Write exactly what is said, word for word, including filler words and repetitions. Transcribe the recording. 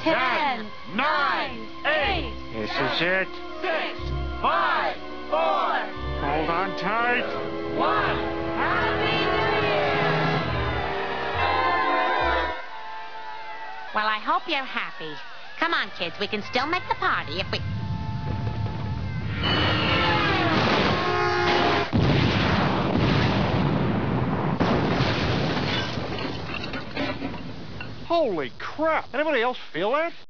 Ten, nine, eight. This is it. Six, five, four. Hold on tight. One. Happy New Year! Well, I hope you're happy. Come on, kids, we can still make the party if we... Holy crap! Anybody else feel that?